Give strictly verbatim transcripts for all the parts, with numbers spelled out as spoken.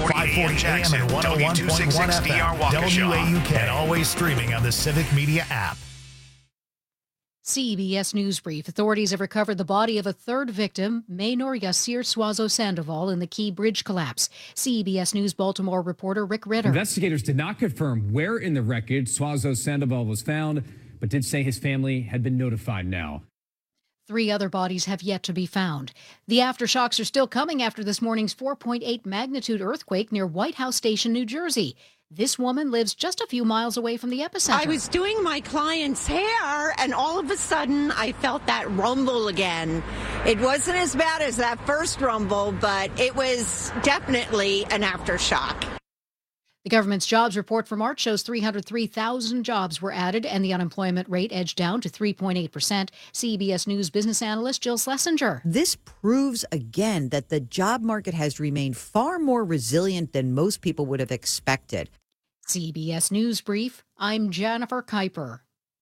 forty A M Jackson, and one oh one point one F M, W A U K, and always streaming on the Civic Media app. C B S News Brief. Authorities have recovered the body of a third victim, Maynor Yassir Suazo Sandoval, in the Key Bridge collapse. C B S News Baltimore reporter Rick Ritter. Investigators did not confirm where in the wreckage Suazo Sandoval was found, but did say his family had been notified now. Three other bodies have yet to be found. The aftershocks are still coming after this morning's four point eight magnitude earthquake near White House Station, New Jersey. This woman lives just a few miles away from the epicenter. I was doing my client's hair, and all of a sudden, I felt that rumble again. It wasn't as bad as that first rumble, but it was definitely an aftershock. The government's jobs report for March shows three hundred three thousand jobs were added, and the unemployment rate edged down to three point eight percent. C B S News business analyst Jill Schlesinger. This proves again that the job market has remained far more resilient than most people would have expected. C B S News Brief, I'm Jennifer Kuiper.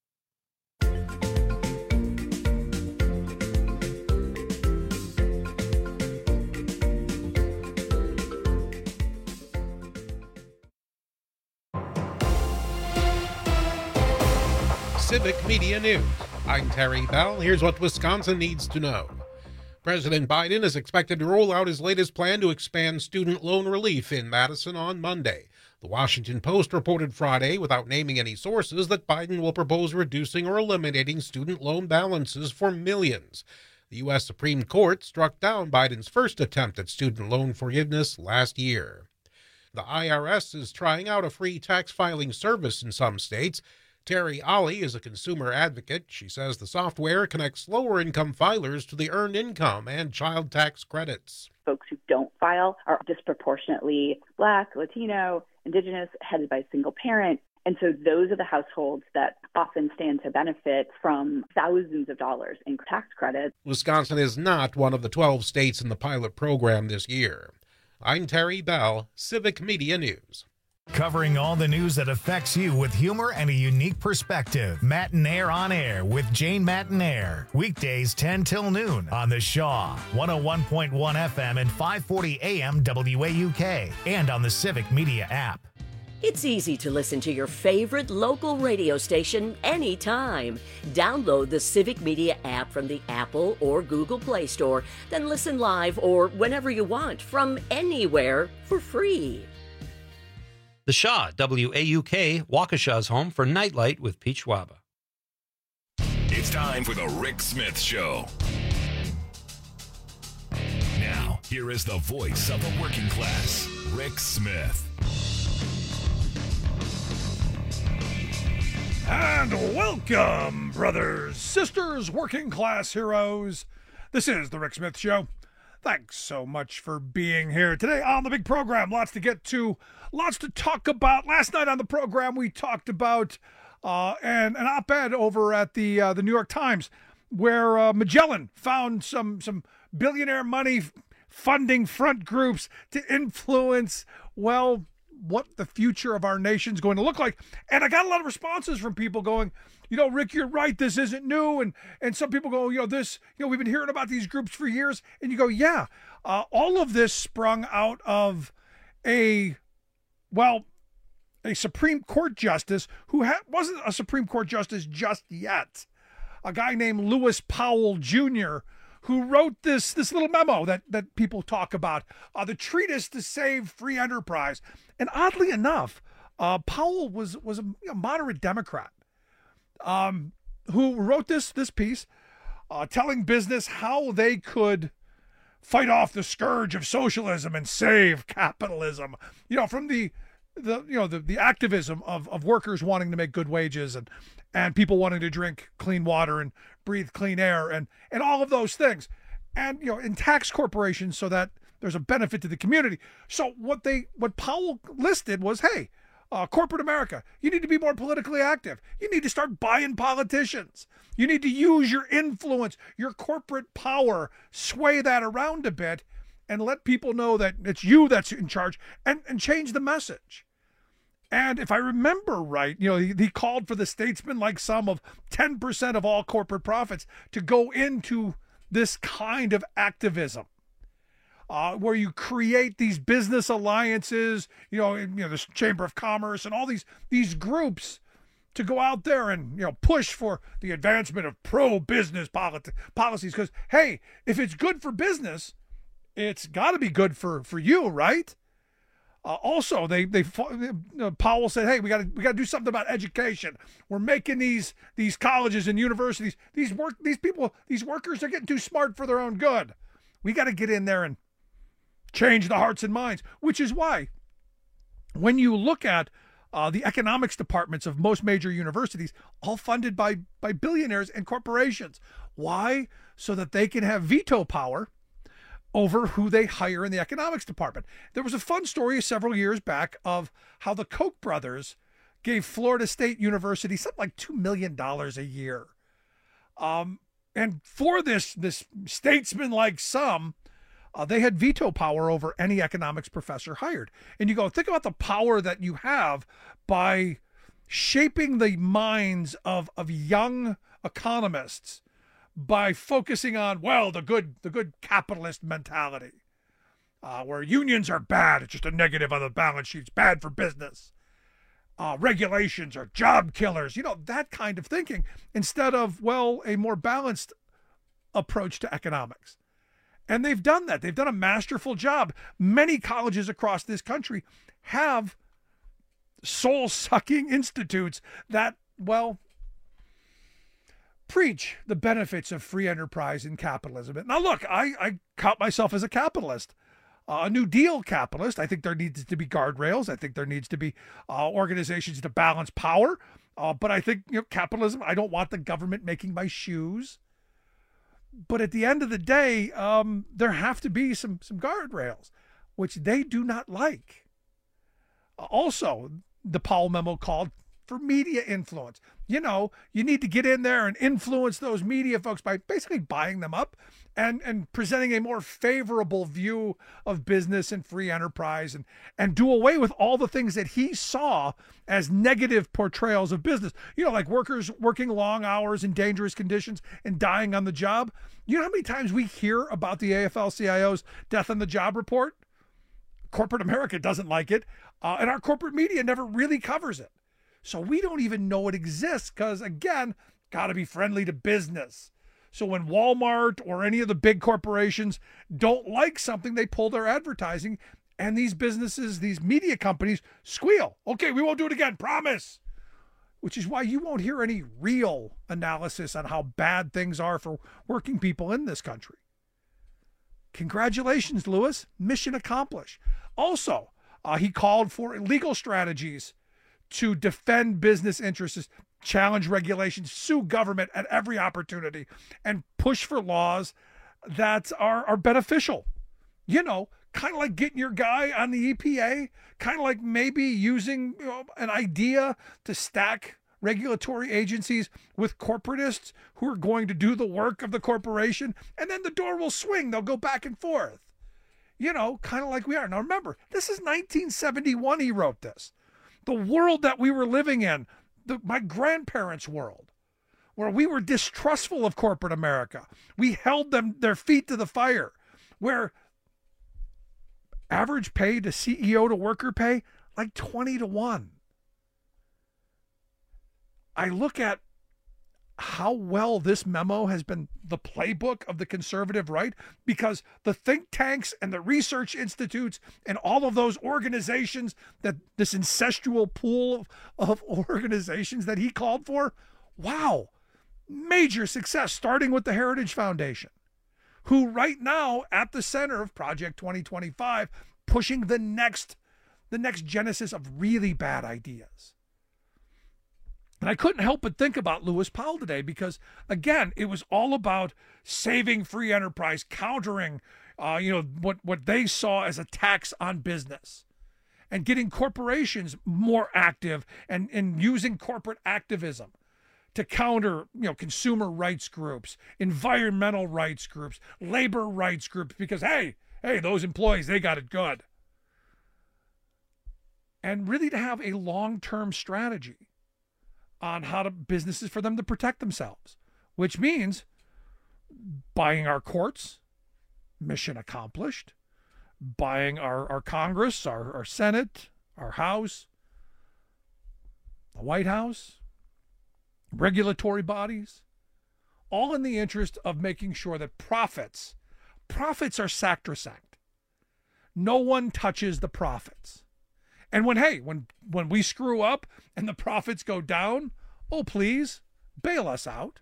Civic Media News. I'm Terry Bell. Here's what Wisconsin needs to know. President Biden is expected to roll out his latest plan to expand student loan relief in Madison on Monday. The Washington Post reported Friday, without naming any sources, that Biden will propose reducing or eliminating student loan balances for millions. The U S Supreme Court struck down Biden's first attempt at student loan forgiveness last year. The I R S is trying out a free tax filing service in some states. Terry Ollie is a consumer advocate. She says the software connects lower-income filers to the earned income and child tax credits. Folks who don't file are disproportionately Black, Latino, Indigenous, headed by a single parent. And so those are the households that often stand to benefit from thousands of dollars in tax credits. Wisconsin is not one of the twelve states in the pilot program this year. I'm Terry Bell, Civic Media News. Covering all the news that affects you with humor and a unique perspective. Matinaire on Air with Jane Matinaire. Weekdays ten till noon on the Shaw, one oh one point one F M and five forty A M W A U K, and on the Civic Media app. It's easy to listen to your favorite local radio station anytime. Download the Civic Media app from the Apple or Google Play Store, then listen live or whenever you want from anywhere for free. The Shaw, W A U K, Waukesha's home for Nightlight with Pete Schwaba. It's time for the Rick Smith Show. Now, here is the voice of the working class, Rick Smith. And welcome, brothers, sisters, working class heroes. This is the Rick Smith Show. Thanks so much for being here today on the big program. Lots to get to, lots to talk about. Last night on the program, we talked about uh, an, an op-ed over at the uh, the New York Times where uh, Magellan found some some billionaire money funding front groups to influence, well, what the future of our nation's going to look like. And I got a lot of responses from people going, you know, Rick, you're right, this isn't new. And and some people go, you know, this, you know, we've been hearing about these groups for years. And you go, yeah, uh, all of this sprung out of a, well, a Supreme Court justice who ha- wasn't a Supreme Court justice just yet. A guy named Lewis Powell Junior, who wrote this this little memo that, that people talk about, uh, the treatise to save free enterprise. And oddly enough, uh, Powell was was a, a moderate Democrat um, who wrote this this piece uh, telling business how they could fight off the scourge of socialism and save capitalism. You know, from the the you know the, the activism of, of workers wanting to make good wages and and people wanting to drink clean water and breathe clean air and and all of those things, and you know, in tax corporations so that there's a benefit to the community. So what they what Powell listed was, hey, uh, corporate America, you need to be more politically active. You need to start buying politicians. You need to use your influence, your corporate power, sway that around a bit, and let people know that it's you that's in charge, and, and change the message. And if I remember right, you know, he, he called for the statesman-like sum of ten percent of all corporate profits to go into this kind of activism. uh, where you create these business alliances, you know, you know, this Chamber of Commerce and all these these groups to go out there and, you know, push for the advancement of pro-business politi- policies. Because, hey, if it's good for business, it's got to be good for, for you, right? Uh, also, they they uh, Powell said, "Hey, we got to we got to do something about education. We're making these these colleges and universities, these work these people, these workers are getting too smart for their own good. We got to get in there and change the hearts and minds." Which is why, when you look at uh, the economics departments of most major universities, all funded by by billionaires and corporations. Why? So that they can have veto power over who they hire in the economics department. There was a fun story several years back of how the Koch brothers gave Florida State University something like two million dollars a year. Um, and for this, this statesman-like sum, uh, they had veto power over any economics professor hired. And you go, think about the power that you have by shaping the minds of, of young economists by focusing on, well, the good the good capitalist mentality, uh, where unions are bad, it's just a negative on the balance sheet, it's bad for business. Uh, regulations are job killers, you know, that kind of thinking, instead of, well, a more balanced approach to economics. And they've done that. They've done a masterful job. Many colleges across this country have soul-sucking institutes that, well, preach the benefits of free enterprise and capitalism. Now, look, I, I count myself as a capitalist, uh, a New Deal capitalist. I think there needs to be guardrails. I think there needs to be uh, organizations to balance power. Uh, but I think, you know, capitalism, I don't want the government making my shoes. But at the end of the day, um, there have to be some, some guardrails, which they do not like. Uh, also, the Powell memo called for media influence. You know, you need to get in there and influence those media folks by basically buying them up and, and presenting a more favorable view of business and free enterprise, and, and do away with all the things that he saw as negative portrayals of business. You know, like workers working long hours in dangerous conditions and dying on the job. You know how many times we hear about the A F L C I O's death on the job report? Corporate America doesn't like it, uh, and our corporate media never really covers it. So we don't even know it exists because, again, got to be friendly to business. So when Walmart or any of the big corporations don't like something, they pull their advertising, and these businesses, these media companies squeal. Okay, we won't do it again, promise. Which is why you won't hear any real analysis on how bad things are for working people in this country. Congratulations, Lewis. Mission accomplished. Also, uh, he called for legal strategies to defend business interests, challenge regulations, sue government at every opportunity, and push for laws that are, are beneficial. You know, kind of like getting your guy on the E P A, kind of like maybe using, you know, an idea to stack regulatory agencies with corporatists who are going to do the work of the corporation, and then the door will swing. They'll go back and forth. You know, kind of like we are. Now remember, this is nineteen seventy-one he wrote this. The world that we were living in, the, my grandparents' world, where we were distrustful of corporate America. We held them their feet to the fire, where average pay to C E O to worker pay, like twenty to one. I look at how well this memo has been the playbook of the conservative right, because the think tanks and the research institutes and all of those organizations, that this incestual pool of, of organizations that he called for, wow, major success, starting with the Heritage Foundation, who right now at the center of Project twenty twenty-five, pushing the next, the next genesis of really bad ideas. And I couldn't help but think about Lewis Powell today because, again, it was all about saving free enterprise, countering, uh, you know, what, what they saw as a tax on business, and getting corporations more active, and, and using corporate activism to counter, you know, consumer rights groups, environmental rights groups, labor rights groups, because, hey, hey, those employees, they got it good. And really to have a long-term strategy on how to businesses for them to protect themselves, which means buying our courts, mission accomplished. buying our, our Congress, our, our Senate, our House, the White House, regulatory bodies, all in the interest of making sure that profits, profits are sacrosanct. No one touches the profits. And when, hey, when, when we screw up and the profits go down, oh, please, bail us out.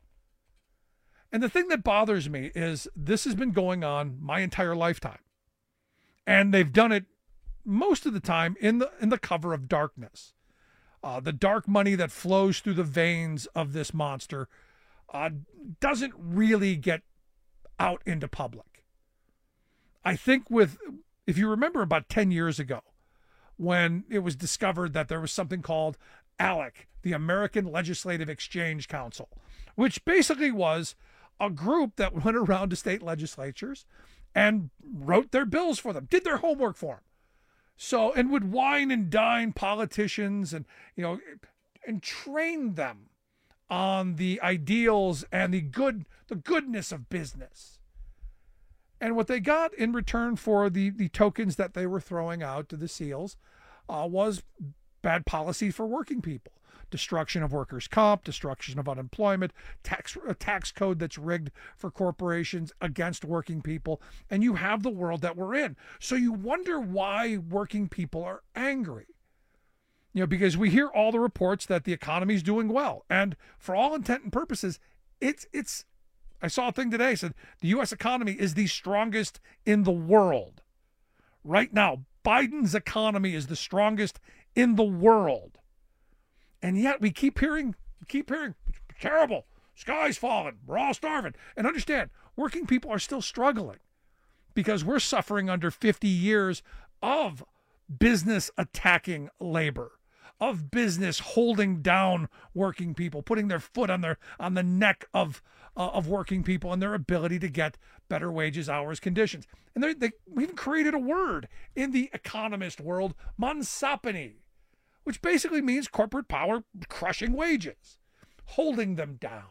And the thing that bothers me is this has been going on my entire lifetime. And they've done it most of the time in the in the cover of darkness. Uh, the dark money that flows through the veins of this monster uh, doesn't really get out into public. I think with, if you remember about ten years ago, when it was discovered that there was something called ALEC, the American Legislative Exchange Council, which basically was a group that went around to state legislatures and wrote their bills for them, did their homework for them. So, and would wine and dine politicians and, you know, and train them on the ideals and the good, the goodness of business. And what they got in return for the, the tokens that they were throwing out to the SEALs uh, was bad policy for working people. Destruction of workers' comp, destruction of unemployment, tax a tax code that's rigged for corporations against working people, and you have the world that we're in. So you wonder why working people are angry. You know, because we hear all the reports that the economy is doing well, and for all intent and purposes, it's it's. I saw a thing today that said the U S economy is the strongest in the world right now. Biden's economy is the strongest in the world. And yet we keep hearing, keep hearing, it's terrible, sky's falling, we're all starving. And understand, working people are still struggling because we're suffering under fifty years of business attacking labor, of business holding down working people, putting their foot on their on the neck of uh, of working people and their ability to get better wages, hours, conditions. And they, they we even created a word in the economist world, Monsopony, which basically means corporate power crushing wages, holding them down.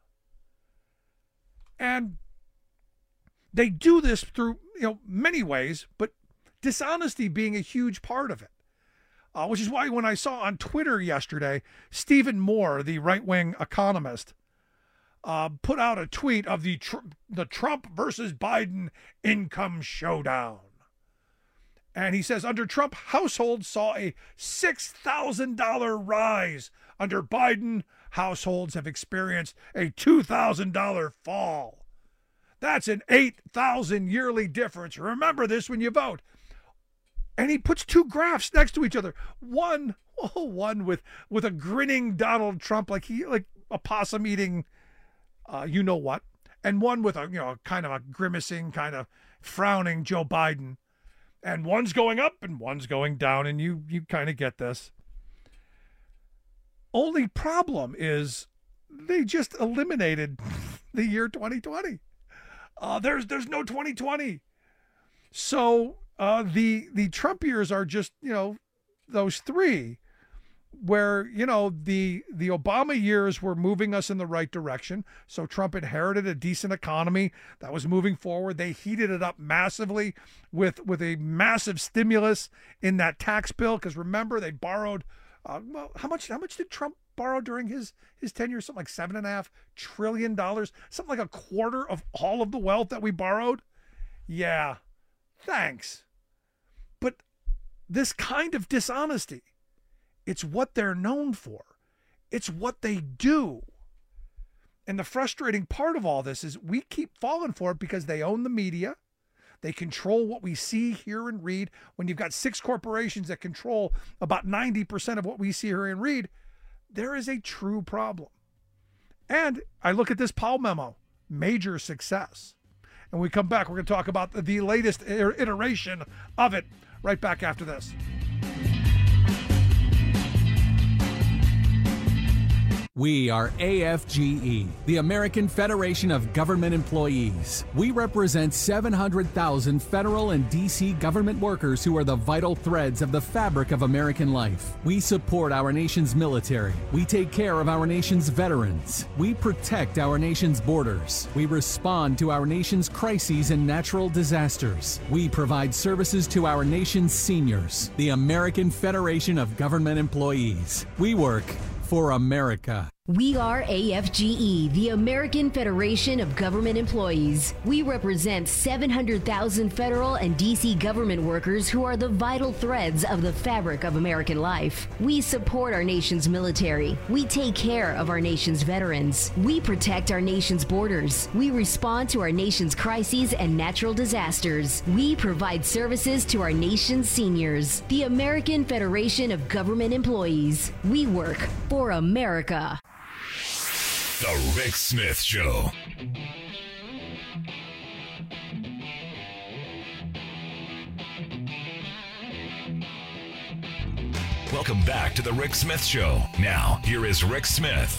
And they do this through, you know, many ways, but dishonesty being a huge part of it. Uh, which is why when I saw on Twitter yesterday, Stephen Moore, the right-wing economist, uh, put out a tweet of the tr- the Trump versus Biden income showdown. And he says, under Trump, households saw a six thousand dollars rise. Under Biden, households have experienced a two thousand dollars fall. That's an eight thousand dollars yearly difference. Remember this when you vote. And he puts two graphs next to each other. One, oh, one with, with a grinning Donald Trump, like he like a possum eating, uh, you know what, and one with a you know kind of a grimacing, kind of frowning Joe Biden. And one's going up and one's going down, and you you kind of get this. Only problem is they just eliminated the year twenty twenty. Uh, there's there's no twenty twenty. So uh, the the Trump years are just, you know, those three where, you know, the the Obama years were moving us in the right direction. So Trump inherited a decent economy that was moving forward. They heated it up massively with with a massive stimulus in that tax bill. Because remember, they borrowed uh, well, how much how much did Trump borrow during his his tenure? Something like seven and a half trillion dollars, something like a quarter of all of the wealth that we borrowed. Yeah, thanks. But this kind of dishonesty, it's what they're known for. It's what they do. And the frustrating part of all this is we keep falling for it because they own the media. They control what we see, hear, and read. When you've got six corporations that control about ninety percent of what we see, hear, and read, there is a true problem. And I look at this Powell memo, major success. And when we come back, we're going to talk about the latest iteration of it right back after this. We are A F G E, the American Federation of Government Employees. We represent seven hundred thousand federal and D C government workers who are the vital threads of the fabric of American life. We support our nation's military. We take care of our nation's veterans. We protect our nation's borders. We respond to our nation's crises and natural disasters. We provide services to our nation's seniors. The American Federation of Government Employees. We work for America. We are A F G E, the American Federation of Government Employees. We represent seven hundred thousand federal and D C government workers who are the vital threads of the fabric of American life. We support our nation's military. We take care of our nation's veterans. We protect our nation's borders. We respond to our nation's crises and natural disasters. We provide services to our nation's seniors. The American Federation of Government Employees. We work for America. The Rick Smith Show. Welcome back to the Rick Smith Show. Now, here is Rick Smith.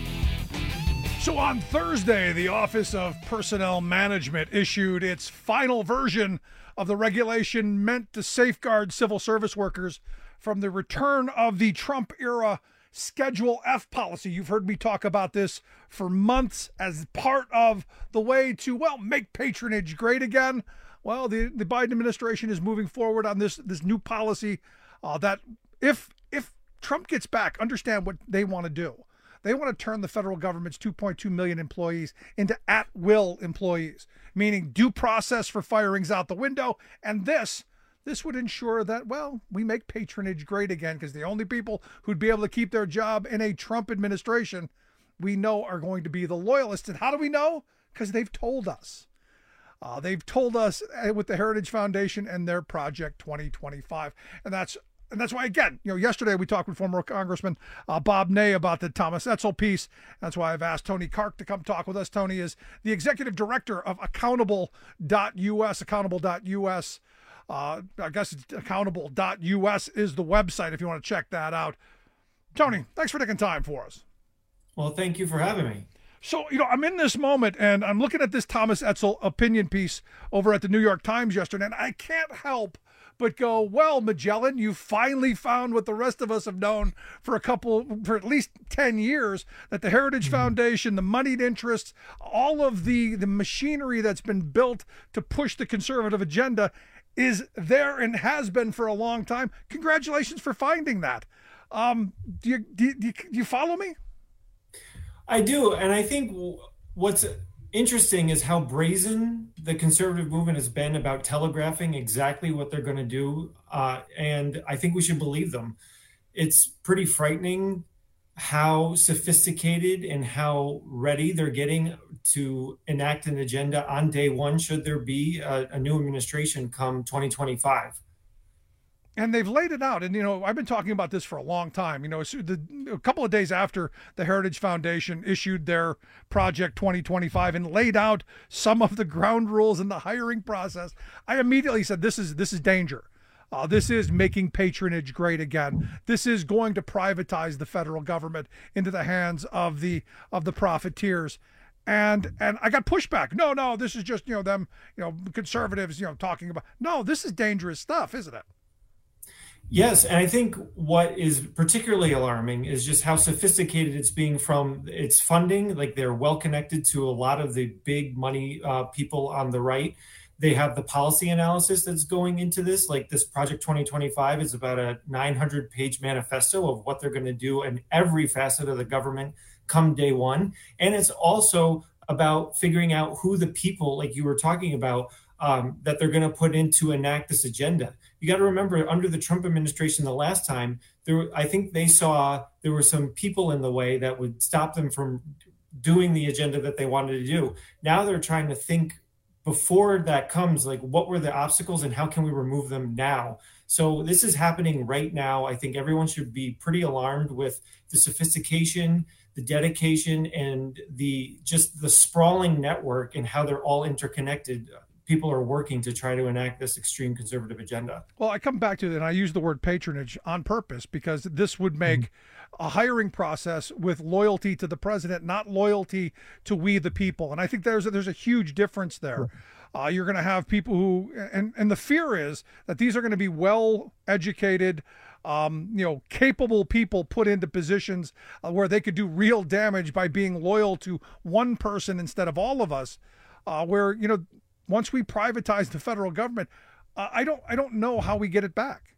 So on Thursday, the Office of Personnel Management issued its final version of the regulation meant to safeguard civil service workers from the return of the Trump-era Schedule F policy. You've heard me talk about this for months as part of the way to, well, make patronage great again. Well, the, the Biden administration is moving forward on this this new policy uh, that if if Trump gets back, understand what they want to do. They want to turn the federal government's two point two million employees into at-will employees, meaning due process for firings out the window. And this This would ensure that, well, we make patronage great again, because the only people who'd be able to keep their job in a Trump administration we know are going to be the loyalists. And how do we know? Because they've told us. Uh, they've told us with the Heritage Foundation and their Project twenty twenty-five. And that's and that's why, again, you know, yesterday we talked with former Congressman uh, Bob Ney about the Thomas Etzel piece. That's why I've asked Tony Kark to come talk with us. Tony is the executive director of accountable dot U S, accountable dot U S. Uh, I guess it's accountable dot U S is the website if you want to check that out. Tony, thanks for taking time for us. Well, thank you for having me. So, you know, I'm in this moment and I'm looking at this Thomas Etzel opinion piece over at the New York Times yesterday, and I can't help but go, well, Magellan, you finally found what the rest of us have known for a couple, for at least ten years, that the Heritage mm-hmm. Foundation, the moneyed interests, all of the, the machinery that's been built to push the conservative agenda is there and has been for a long time. Congratulations for finding that. Um, do you, do you, do you follow me? I do. And I think what's interesting is how brazen the conservative movement has been about telegraphing exactly what they're going to do. Uh, and I think we should believe them. It's pretty frightening how sophisticated and how ready they're getting to enact an agenda on day one, should there be a, a new administration come twenty twenty-five. And they've laid it out. And, you know, I've been talking about this for a long time. You know, the, a couple of days after the Heritage Foundation issued their Project twenty twenty-five and laid out some of the ground rules in the hiring process, I immediately said, this is this is danger. Uh, this is making patronage great again. This is going to privatize the federal government into the hands of the of the profiteers. And and I got pushback. No, no, this is just, you know, them, you know, conservatives, you know, talking about. No, this is dangerous stuff, isn't it? Yes, and I think what is particularly alarming is just how sophisticated it's being from its funding. Like, they're well connected to a lot of the big money uh, people on the right. They have the policy analysis that's going into this. Like, this Project twenty twenty-five is about a nine hundred page manifesto of what they're going to do in every facet of the government come day one. And it's also about figuring out who the people, like you were talking about, um, that they're going to put in to enact this agenda. You got to remember, under the Trump administration the last time, there, I think they saw there were some people in the way that would stop them from doing the agenda that they wanted to do. Now they're trying to think before that comes, like, what were the obstacles and how can we remove them now? So this is happening right now. I think everyone should be pretty alarmed with the sophistication, the dedication, and the just the sprawling network and how they're all interconnected. people are working to try to enact this extreme conservative agenda. Well, I come back to it, and I use the word patronage on purpose because this would make mm-hmm. a hiring process with loyalty to the president, not loyalty to we the people. And I think there's a, there's a huge difference there. Uh, you're going to have people who, and, and the fear is that these are going to be well-educated, um, you know, capable people put into positions uh, where they could do real damage by being loyal to one person instead of all of us. Uh, where, you know, once we privatize the federal government, uh, I don't, I don't know how we get it back.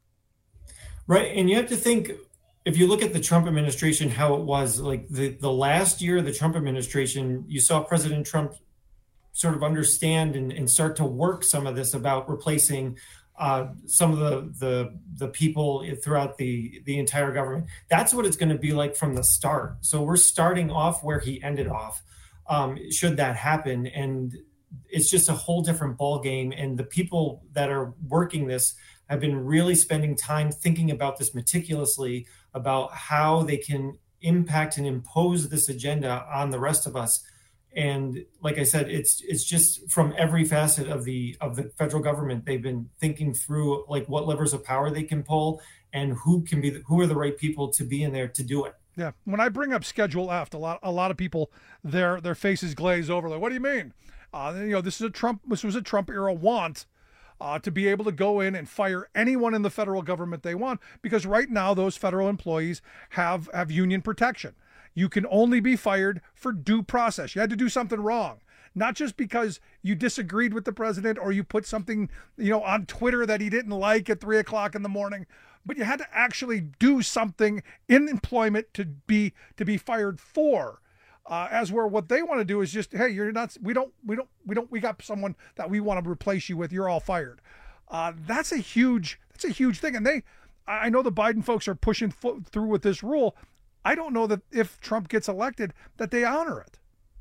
Right, and you have to think, if you look at the Trump administration, how it was like the the last year of the Trump administration, you saw President Trump sort of understand and, and start to work some of this about replacing uh, some of the, the the people throughout the the entire government. That's what it's going to be like from the start. So we're starting off where he ended off. Um, should that happen, and it's just a whole different ball game. And the people that are working this have been really spending time thinking about this meticulously, about how they can impact and impose this agenda on the rest of us. And like I said, it's it's just from every facet of the of the federal government. They've been thinking through like what levers of power they can pull and who can be the, who are the right people to be in there to do it. Yeah, when I bring up Schedule F, a lot a lot of people their their faces glaze over. Like, what do you mean? Uh, you know, this is a Trump. This was a Trump era want uh, to be able to go in and fire anyone in the federal government they want, because right now those federal employees have have union protection. You can only be fired for due process. You had to do something wrong, not just because you disagreed with the president or you put something, you know, on Twitter that he didn't like at three o'clock in the morning, but you had to actually do something in employment to be to be fired for. Uh, as where what they want to do is just, hey, you're not. We don't. We don't. We don't. We got someone that we want to replace you with. You're all fired. Uh, that's a huge. That's a huge thing. And they, I know the Biden folks are pushing fo- through with this rule. I don't know that if Trump gets elected, that they honor it.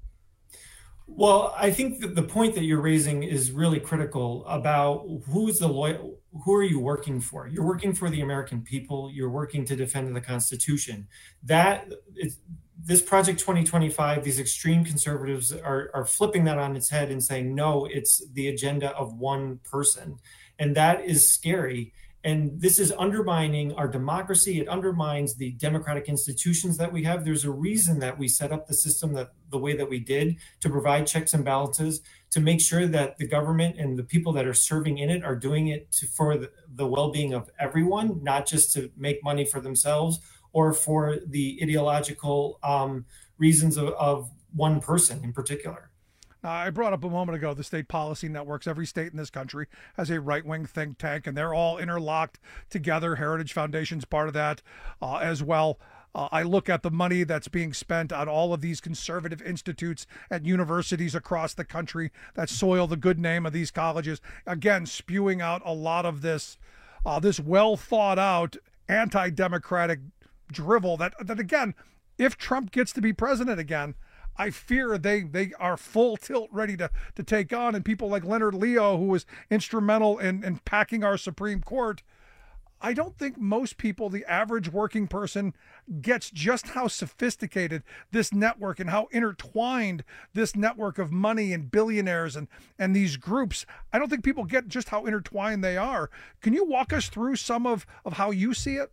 Well, I think that the point that you're raising is really critical about who's the loyal, who are you working for? You're working for the American people. You're working to defend the Constitution. That is, this Project twenty twenty-five, these extreme conservatives are, are flipping that on its head and saying, no, it's the agenda of one person. And that is scary. And this is undermining our democracy. It undermines the democratic institutions that we have. There's a reason that we set up the system that the way that we did, to provide checks and balances, to make sure that the government and the people that are serving in it are doing it to, for the, the well-being of everyone, not just to make money for themselves or for the ideological um, reasons of, of one person in particular. Now, I brought up a moment ago the state policy networks. Every state in this country has a right-wing think tank, and they're all interlocked together. Heritage Foundation's part of that uh, as well. Uh, I look at the money that's being spent on all of these conservative institutes at universities across the country that soil the good name of these colleges. Again, spewing out a lot of this, uh, this well-thought-out anti-democratic drivel that, that, again, if Trump gets to be president again, I fear they they are full tilt ready to to take on. And people like Leonard Leo, who was instrumental in, in packing our Supreme Court, I don't think most people, the average working person, gets just how sophisticated this network and how intertwined this network of money and billionaires and, and these groups, I don't think people get just how intertwined they are. Can you walk us through some of, of how you see it?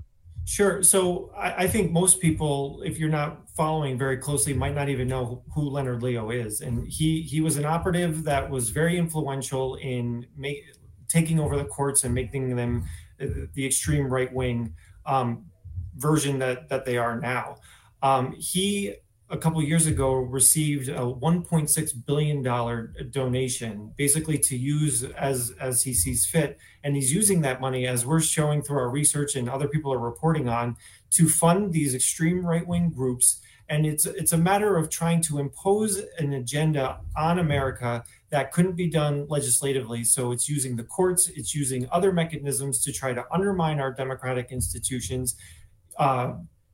Sure. So I, I think most people, if you're not following very closely, might not even know who Leonard Leo is. And he he was an operative that was very influential in make, taking over the courts and making them the extreme right wing um, version that that they are now. Um, he a couple of years ago received a one point six billion dollars donation, basically to use as as he sees fit. And he's using that money, as we're showing through our research and other people are reporting on, to fund these extreme right-wing groups. And it's it's a matter of trying to impose an agenda on America that couldn't be done legislatively. So it's using the courts, it's using other mechanisms to try to undermine our democratic institutions, uh,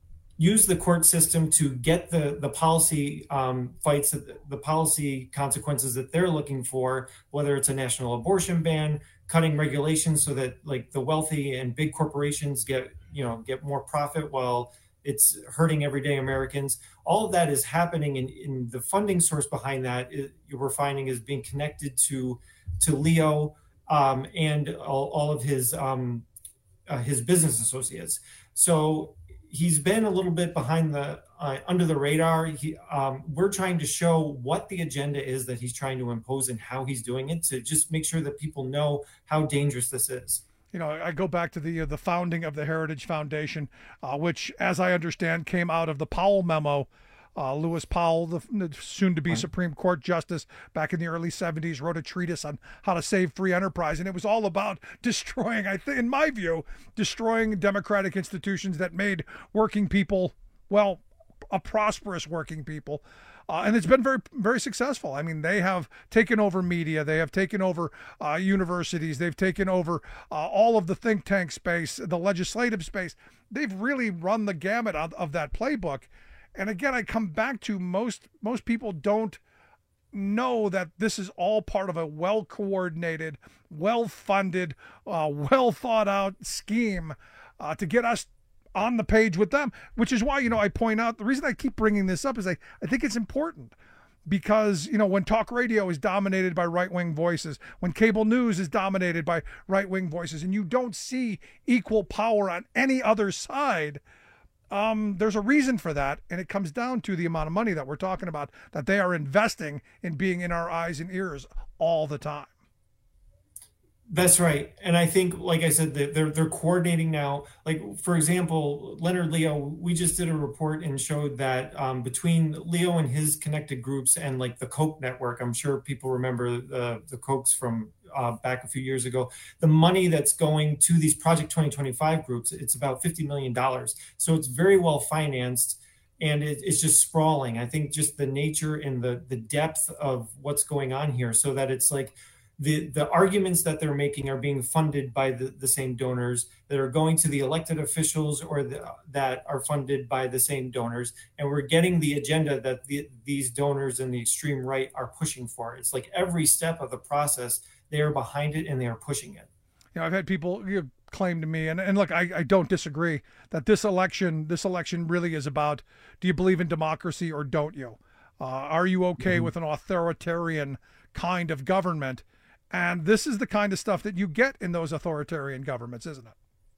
use the court system to get the, the policy um, fights, the policy consequences that they're looking for, whether it's a national abortion ban, cutting regulations so that like the wealthy and big corporations get, you know, get more profit while it's hurting everyday Americans. All of that is happening, and in, in the funding source behind that is, we're finding is being connected to to Leo um, and all, all of his um, uh, his business associates. So he's been a little bit behind the uh, under the radar. He, um, we're trying to show what the agenda is that he's trying to impose and how he's doing it, to just make sure that people know how dangerous this is. You know, I go back to the uh, the founding of the Heritage Foundation, uh, which, as I understand, came out of the Powell memo. Uh, Lewis Powell, the, the soon-to-be right. Supreme Court Justice, back in the early seventies, wrote a treatise on how to save free enterprise, and it was all about destroying, I think, in my view, destroying democratic institutions that made working people, well, a prosperous working people. Uh, and it's been very, very successful. I mean, they have taken over media. They have taken over uh, universities. They've taken over uh, all of the think tank space, the legislative space. They've really run the gamut of, of that playbook. And again, I come back to most most people don't know that this is all part of a well-coordinated, well-funded, uh, well-thought-out scheme uh, to get us on the page with them, which is why, you know, I point out, the reason I keep bringing this up is I, I think it's important because, you know, when talk radio is dominated by right-wing voices, when cable news is dominated by right-wing voices, and you don't see equal power on any other side, Um, there's a reason for that, and it comes down to the amount of money that we're talking about that they are investing in being in our eyes and ears all the time. That's right. And I think, like I said, they're they're coordinating now. Like, for example, Leonard Leo, we just did a report and showed that um, between Leo and his connected groups and like the Koch network, I'm sure people remember the, the Kochs from uh, back a few years ago, the money that's going to these Project twenty twenty-five groups, it's about fifty million dollars. So it's very well financed. And it, it's just sprawling. I think just the nature and the the depth of what's going on here, so that it's like, The, the arguments that they're making are being funded by the, the same donors that are going to the elected officials or the, that are funded by the same donors. And we're getting the agenda that the, these donors and the extreme right are pushing for. It's like every step of the process, they are behind it and they are pushing it. You know, I've had people you know, claim to me, and, and look, I, I don't disagree, that this election, this election really is about, do you believe in democracy or don't you? Uh, are you okay mm-hmm. with an authoritarian kind of government? And this is the kind of stuff that you get in those authoritarian governments, isn't it?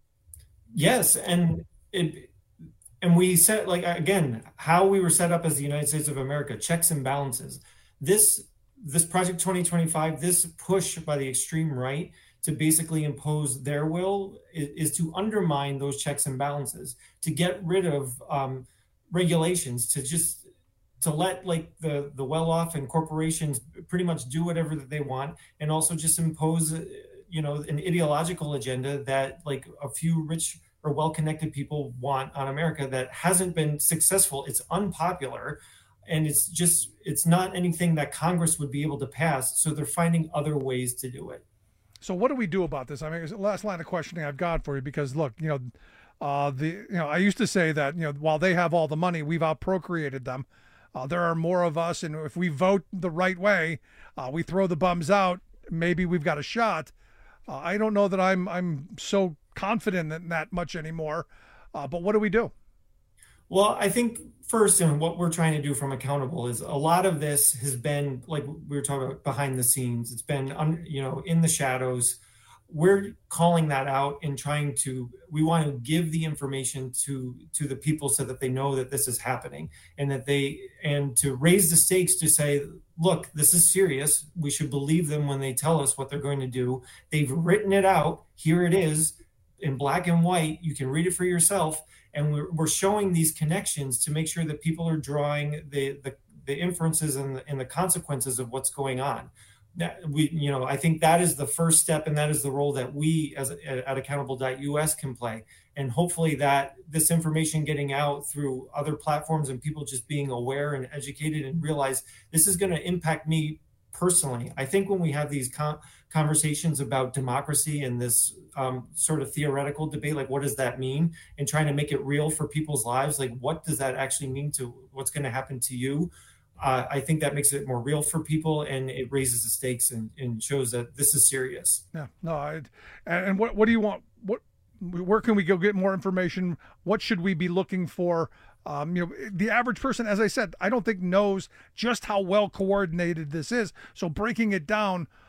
Yes. And it, and we set, like, again, how we were set up as the United States of America, checks and balances. This, this Project twenty twenty-five, this push by the extreme right to basically impose their will is, is to undermine those checks and balances, to get rid of um, regulations, to just to let like the, the well-off and corporations pretty much do whatever that they want, and also just impose, you know, an ideological agenda that like a few rich or well-connected people want on America that hasn't been successful. It's unpopular, and it's just, it's not anything that Congress would be able to pass. So they're finding other ways to do it. So what do we do about this? I mean, it's the last line of questioning I've got for you, because look, you know, uh, the, you know, I used to say that, you know, while they have all the money, we've outprocreated them. Uh, there are more of us, and if we vote the right way, uh, we throw the bums out, maybe we've got a shot. Uh, I don't know that I'm I'm so confident in that much anymore, uh, but what do we do? Well, I think first, and what we're trying to do from Accountable is a lot of this has been, like we were talking about, behind the scenes. It's been, un, you know, in the shadows. We're calling that out and trying to, we want to give the information to to the people so that they know that this is happening, and that they, and to raise the stakes to say, look, this is serious. We should believe them when they tell us what they're going to do. They've written it out. Here it is in black and white. You can read it for yourself. And we're, we're showing these connections to make sure that people are drawing the the, the inferences and the, and the consequences of what's going on. That we, you know, I think that is the first step, and that is the role that we as at accountable dot U S can play. And hopefully that this information getting out through other platforms and people just being aware and educated and realize this is going to impact me personally. I think when we have these con- conversations about democracy and this um, sort of theoretical debate, like what does that mean, and trying to make it real for people's lives, like what does that actually mean to what's going to happen to you? Uh, I think that makes it more real for people, and it raises the stakes and, and shows that this is serious. Yeah, no, I, and what what do you want? What, where can we go get more information? What should we be looking for? Um, you know, the average person, as I said, I don't think knows just how well coordinated this is. So breaking it down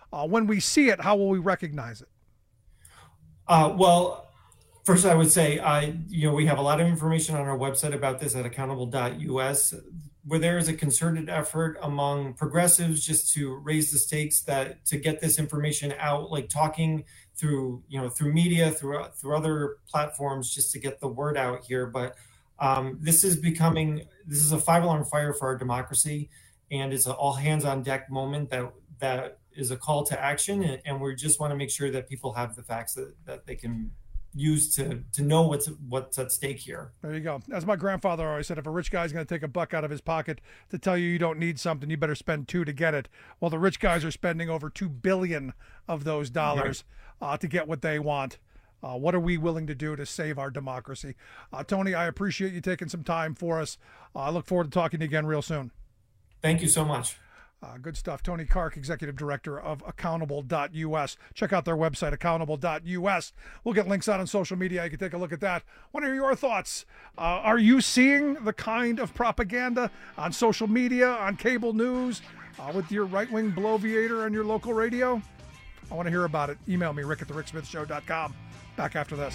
Uh, when we see it, how will we recognize it? Uh, well, first I would say, uh, you know, we have a lot of information on our website about this at accountable dot U S, where there is a concerted effort among progressives just to raise the stakes, that to get this information out, like talking through, you know, through media, through through other platforms, just to get the word out here. But um, this is becoming, this is a five alarm fire for our democracy, and it's an all hands on deck moment that that is a call to action, and, and we just want to make sure that people have the facts that, that they can use to to know what's what's at stake here. There you go. As my grandfather always said, if a rich guy's going to take a buck out of his pocket to tell you you don't need something, you better spend two to get it. Well, the rich guys are spending over two billion of those dollars right. uh, to get what they want. Uh, what are we willing to do to save our democracy? Uh, Tony, I appreciate you taking some time for us. Uh, I look forward to talking to you again real soon. Thank you so much. Uh, good stuff. Tony Kark, Executive Director of accountable dot U S. Check out their website, accountable dot U S. We'll get links out on social media. You can take a look at that. What are your thoughts? Uh, are you seeing the kind of propaganda on social media, on cable news, uh, with your right-wing bloviator on your local radio? I want to hear about it. Email me, rick at the rick smith show dot com. Back after this.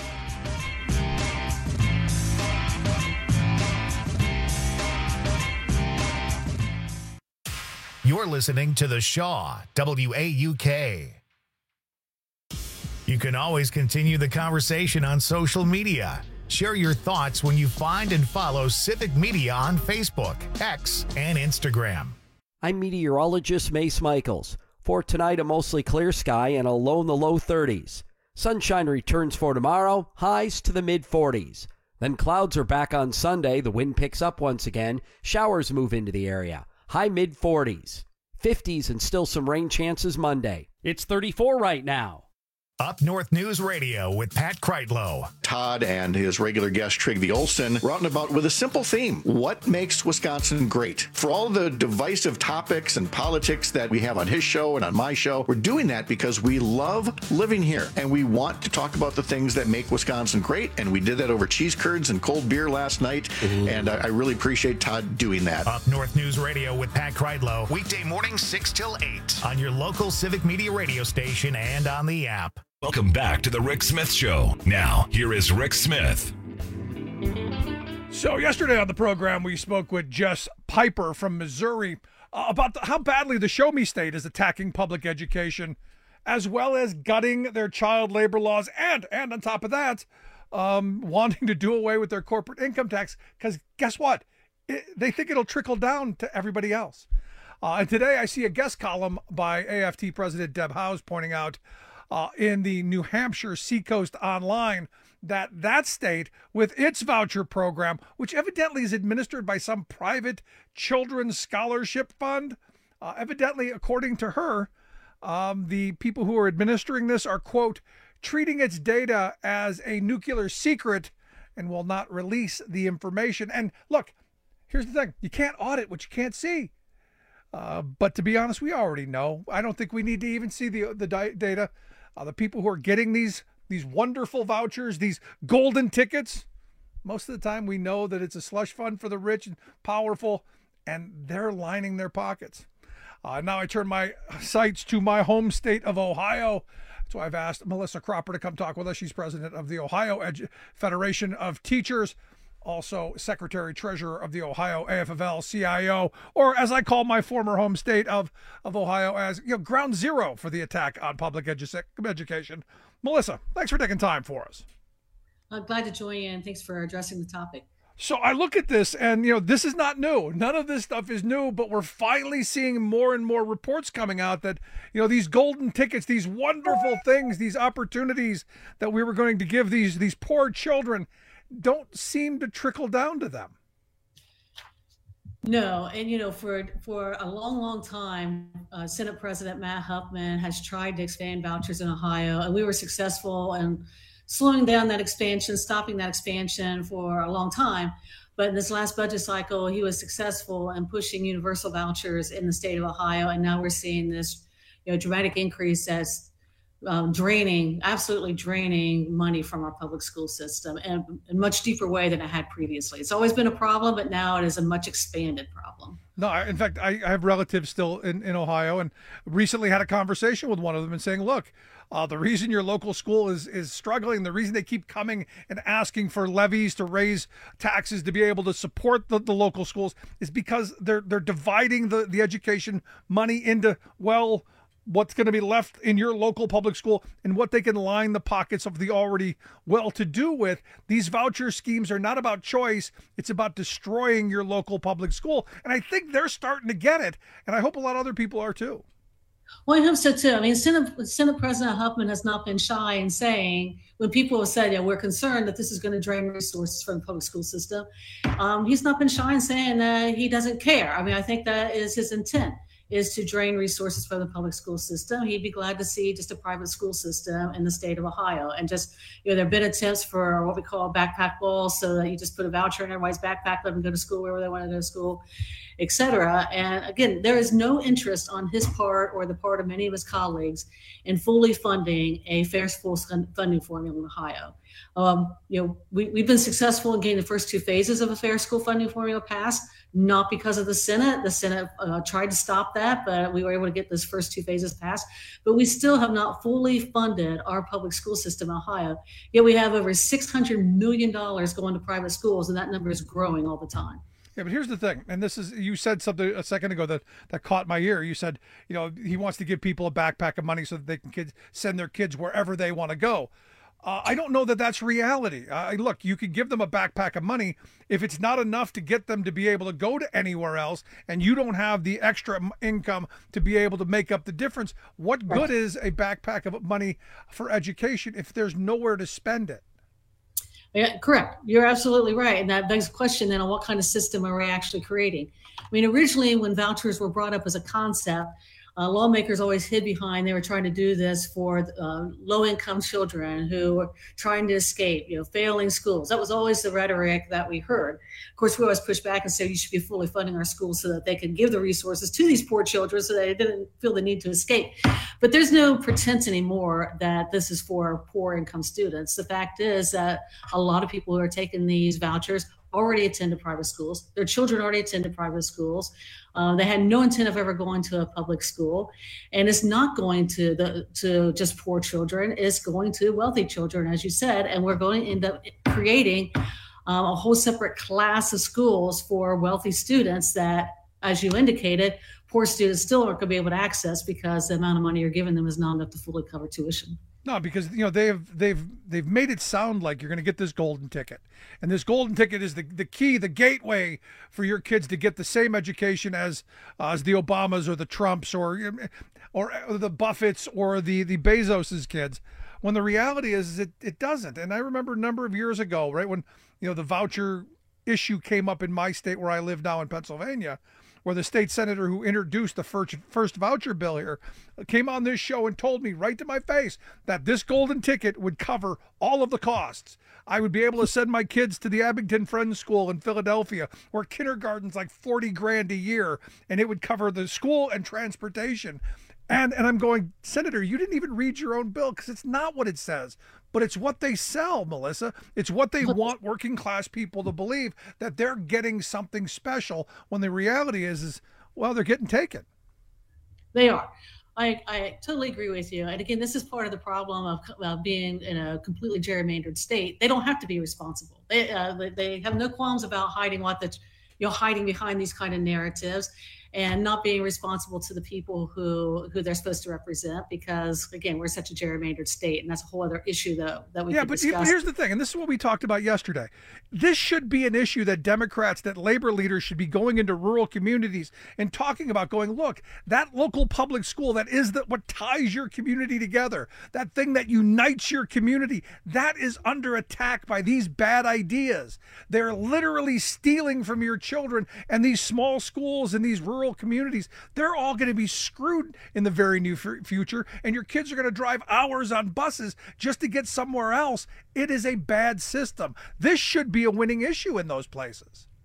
You're listening to The Shaw, W A U K. You can always continue the conversation on social media. Share your thoughts when you find and follow Civic Media on Facebook, X, and Instagram. I'm meteorologist Mace Michaels. For tonight, a mostly clear sky and a low in the low thirties. Sunshine returns for tomorrow, highs to the mid forties. Then clouds are back on Sunday. The wind picks up once again. Showers move into the area. High mid forties, fifties, and still some rain chances Monday. It's thirty-four right now. Up North News Radio with Pat Kreitlow. Todd and his regular guest Trygve Olsen were out and about with a simple theme. What makes Wisconsin great? For all the divisive topics and politics that we have on his show and on my show, we're doing that because we love living here and we want to talk about the things that make Wisconsin great. And we did that over cheese curds and cold beer last night. Mm-hmm. And I, I really appreciate Todd doing that. Up North News Radio with Pat Kreitlow. Weekday mornings six till eight on your local Civic Media radio station and on the app. Welcome back to the Rick Smith Show. Now, here is Rick Smith. So yesterday on the program, we spoke with Jess Piper from Missouri uh, about the, how badly the Show Me State is attacking public education, as well as gutting their child labor laws, and, and on top of that, um, wanting to do away with their corporate income tax, because guess what? It, they think it'll trickle down to everybody else. Uh, and today I see a guest column by A F T President Deb Howes pointing out Uh, in the New Hampshire Seacoast Online that that state, with its voucher program, which evidently is administered by some private children's scholarship fund, uh, evidently, according to her, um, the people who are administering this are, quote, treating its data as a nuclear secret and will not release the information. And look, here's the thing. You can't audit what you can't see. Uh, but to be honest, we already know. I don't think we need to even see the the di- data. Uh, the people who are getting these these wonderful vouchers, these golden tickets, most of the time we know that it's a slush fund for the rich and powerful, and they're lining their pockets. Uh, now I turn my sights to my home state of Ohio. So I've asked Melissa Cropper to come talk with us. She's president of the Ohio Edu- Federation of Teachers, also secretary-treasurer of the Ohio A F F L C I O, or as I call my former home state of, of Ohio, as you know, ground zero for the attack on public edu- education. Melissa, thanks for taking time for us. I'm glad to join you, and thanks for addressing the topic. So I look at this, and you know, this is not new. None of this stuff is new, but we're finally seeing more and more reports coming out that, you know, these golden tickets, these wonderful things, these opportunities that we were going to give these these poor children don't seem to trickle down to them. No, and you know, for for a long, long time, uh, Senate President Matt Huffman has tried to expand vouchers in Ohio, and we were successful in slowing down that expansion, stopping that expansion for a long time. But in this last budget cycle, he was successful in pushing universal vouchers in the state of Ohio, and now we're seeing this, you know, dramatic increase as um, draining, absolutely draining money from our public school system in a much deeper way than it had previously. It's always been a problem, but now it is a much expanded problem. No, I, in fact, I, I have relatives still in, in Ohio, and recently had a conversation with one of them and saying, look, uh, the reason your local school is, is struggling, the reason they keep coming and asking for levies to raise taxes to be able to support the, the local schools is because they're they're dividing the, the education money into, well, what's going to be left in your local public school and what they can line the pockets of the already well-to-do with. These voucher schemes are not about choice. It's about destroying your local public school. And I think they're starting to get it. And I hope a lot of other people are too. Well, I hope so too. I mean, Senate, Senate President Huffman has not been shy in saying, when people have said, yeah, we're concerned that this is going to drain resources from the public school system, um, he's not been shy in saying that he doesn't care. I mean, I think that is his intent, is to drain resources from the public school system. He'd be glad to see just a private school system in the state of Ohio. And just, you know, there have been attempts for what we call backpack balls, so that you just put a voucher in everybody's backpack, let them go to school wherever they want to go to school, et cetera. And again, there is no interest on his part or the part of many of his colleagues in fully funding a fair school funding formula in Ohio. Um, you know, we, we've been successful in getting the first two phases of a fair school funding formula passed, not because of the Senate. The Senate uh, tried to stop that, but we were able to get those first two phases passed. But we still have not fully funded our public school system in Ohio. Yet we have over six hundred million dollars going to private schools, and that number is growing all the time. Yeah, but here's the thing, and this is, you said something a second ago that, that caught my ear. You said, you know, he wants to give people a backpack of money so that they can kids send their kids wherever they want to go. Uh, I don't know that that's reality. Uh, look, you could give them a backpack of money. If it's not enough to get them to be able to go to anywhere else, and you don't have the extra income to be able to make up the difference, what good is a backpack of money for education if there's nowhere to spend it? Yeah, correct. You're absolutely right. And that begs the question then on what kind of system are we actually creating? I mean, originally when vouchers were brought up as a concept, Uh, lawmakers always hid behind, they were trying to do this for uh, low-income children who were trying to escape, you know, failing schools. That was always the rhetoric that we heard. Of course, we always pushed back and said you should be fully funding our schools so that they can give the resources to these poor children so they didn't feel the need to escape. But there's no pretense anymore that this is for poor-income students. The fact is that a lot of people who are taking these vouchers already attended private schools. Their children already attended private schools. Uh, they had no intent of ever going to a public school. And it's not going to the to just poor children. It's going to wealthy children, as you said. And we're going to end up creating um, a whole separate class of schools for wealthy students that, as you indicated, poor students still aren't going to be able to access because the amount of money you're giving them is not enough to fully cover tuition. No, because you know they've they've they've made it sound like you're going to get this golden ticket, and this golden ticket is the the key, the gateway for your kids to get the same education as uh, as the Obamas or the Trumps or or the Buffetts or the the Bezos's kids. When the reality is it it doesn't. And I remember a number of years ago, right when you know the voucher issue came up in my state where I live now in Pennsylvania, where the state senator who introduced the first, first voucher bill here came on this show and told me right to my face that this golden ticket would cover all of the costs. I would be able to send my kids to the Abington Friends School in Philadelphia, where kindergarten's like forty grand a year, and it would cover the school and transportation. And and I'm going, Senator, you didn't even read your own bill, because it's not what it says, but it's what they sell, Melissa. It's what they want working class people to believe, that they're getting something special, when the reality is, is well, they're getting taken. They are. I, I totally agree with you. And again, this is part of the problem of uh, being in a completely gerrymandered state. They don't have to be responsible. They uh, they have no qualms about hiding what the, you know, hiding behind these kind of narratives and not being responsible to the people who who they're supposed to represent, because again, we're such a gerrymandered state, and that's a whole other issue though that we yeah could but, discuss. but here's the thing, and this is what we talked about yesterday. This should be an issue that Democrats, that labor leaders should be going into rural communities and talking about, going, look, that local public school that is the, what ties your community together, that thing that unites your community, that is under attack by these bad ideas. They're literally stealing from your children, and these small schools in these rural communities, they're all going to be screwed in the very near future, and your kids are going to drive hours on buses just to get somewhere else. It is a bad system. This should be a winning issue in those places.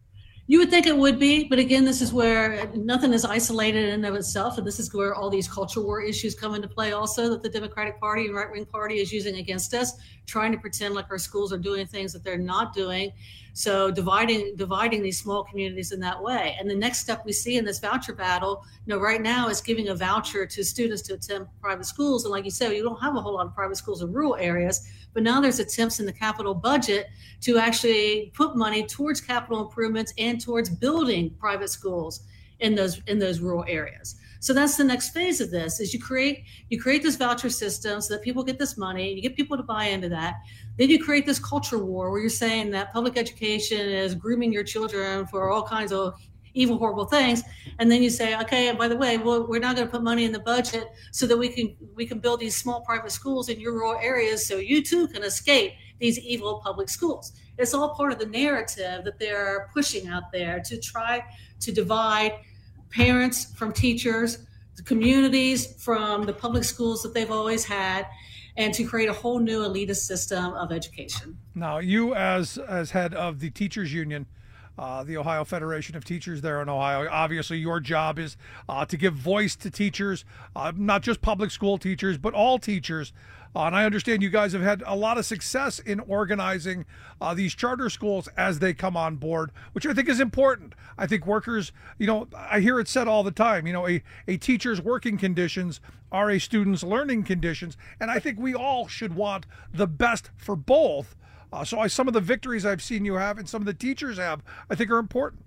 You would think it would be, but again, this is where nothing is isolated in and of itself, and this is where all these culture war issues come into play also, that the Democratic Party and right-wing party is using against us, trying to pretend like our schools are doing things that they're not doing. So dividing dividing these small communities in that way. And the next step we see in this voucher battle, you know, right now is giving a voucher to students to attend private schools. And like you said, you don't have a whole lot of private schools in rural areas, but now there's attempts in the capital budget to actually put money towards capital improvements and towards building private schools in those in those rural areas. So that's the next phase of this, is you create you create this voucher system so that people get this money, you get people to buy into that. Then you create this culture war where you're saying that public education is grooming your children for all kinds of evil, horrible things. And then you say, okay, and by the way, well, we're not going to put money in the budget so that we can we can build these small private schools in your rural areas so you too can escape these evil public schools. It's all part of the narrative that they're pushing out there to try to divide parents from teachers, the communities from the public schools that they've always had, and to create a whole new elitist system of education. Now, you as as head of the teachers union, uh, the Ohio Federation of Teachers there in Ohio, obviously your job is uh, to give voice to teachers, uh, not just public school teachers, but all teachers. Uh, and I understand you guys have had a lot of success in organizing uh, these charter schools as they come on board, which I think is important. I think workers, you know, I hear it said all the time, you know, a, a teacher's working conditions are a student's learning conditions. And I think we all should want the best for both. Uh, so I, some of the victories I've seen you have and some of the teachers have, I think are important.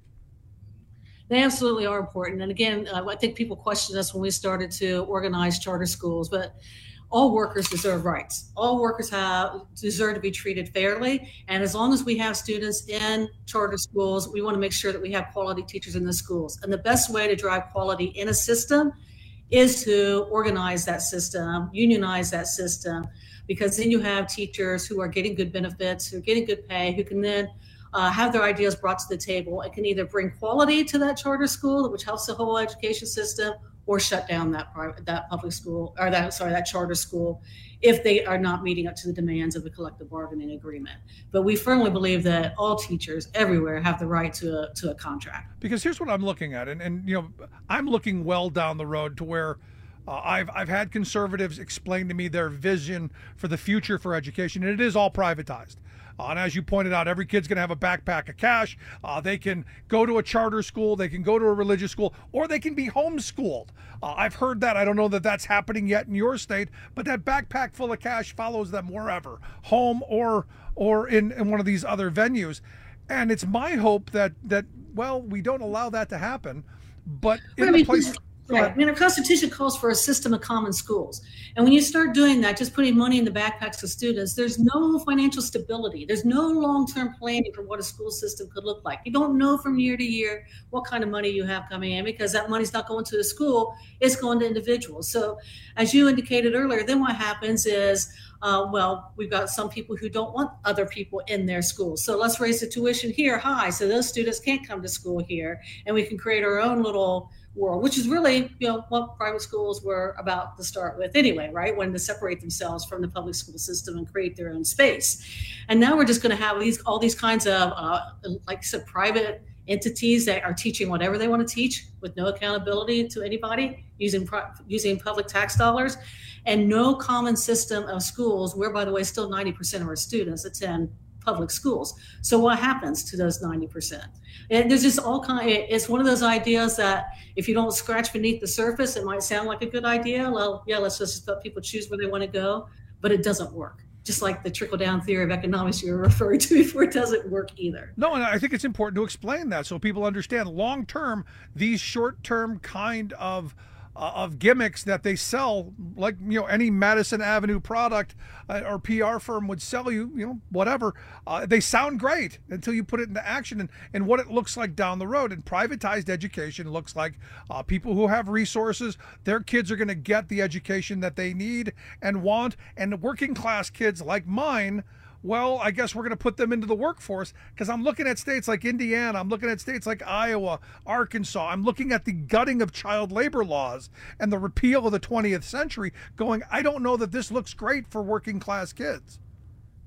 They absolutely are important. And again, uh, I think people questioned us when we started to organize charter schools, but all workers deserve rights. All workers have deserve to be treated fairly. And as long as we have students in charter schools, we want to make sure that we have quality teachers in the schools. And the best way to drive quality in a system is to organize that system, unionize that system, because then you have teachers who are getting good benefits, who are getting good pay, who can then uh, have their ideas brought to the table and can either bring quality to that charter school, which helps the whole education system, or shut down that private, that public school, or that, sorry, that charter school, if they are not meeting up to the demands of the collective bargaining agreement. But we firmly believe that all teachers everywhere have the right to a, to a contract. Because here's what I'm looking at, and, and you know, I'm looking well down the road to where uh, I've I've had conservatives explain to me their vision for the future for education, and it is all privatized. Uh, and as you pointed out, every kid's going to have a backpack of cash. Uh, they can go to a charter school, they can go to a religious school, or they can be homeschooled. Uh, I've heard that. I don't know that that's happening yet in your state, but that backpack full of cash follows them wherever, home or or in, in one of these other venues. And it's my hope that, that well, we don't allow that to happen, but in the place... Right. I mean, our Constitution calls for a system of common schools. And when you start doing that, just putting money in the backpacks of students, there's no financial stability. There's no long-term planning for what a school system could look like. You don't know from year to year what kind of money you have coming in, because that money's not going to the school, it's going to individuals. So as you indicated earlier, then what happens is, uh, well, we've got some people who don't want other people in their schools. So let's raise the tuition here high so those students can't come to school here, and we can create our own little world, which is really, you know, what private schools were about to start with anyway, right? When to separate themselves from the public school system and create their own space. And now we're just going to have these all these kinds of, uh, like I said, private entities that are teaching whatever they want to teach with no accountability to anybody, using using public tax dollars, and no common system of schools, where, by the way, still ninety percent of our students attend public schools. So what happens to those ninety percent? And there's just all kind. It's one of those ideas that if you don't scratch beneath the surface, it might sound like a good idea. Well, yeah, let's just let people choose where they want to go, but it doesn't work. Just like the trickle-down theory of economics you were referring to before, it doesn't work either. No, and I think it's important to explain that so people understand long-term, these short-term kind of Uh, of gimmicks that they sell, like, you know, any Madison Avenue product uh, or P R firm would sell you, you know, whatever. Uh, they sound great until you put it into action, and, and what it looks like down the road. And privatized education looks like uh, people who have resources, their kids are going to get the education that they need and want. And working class kids like mine, well, I guess we're going to put them into the workforce, because I'm looking at states like Indiana, I'm looking at states like Iowa, Arkansas, I'm looking at the gutting of child labor laws and the repeal of the twentieth century, going, I don't know that this looks great for working class kids.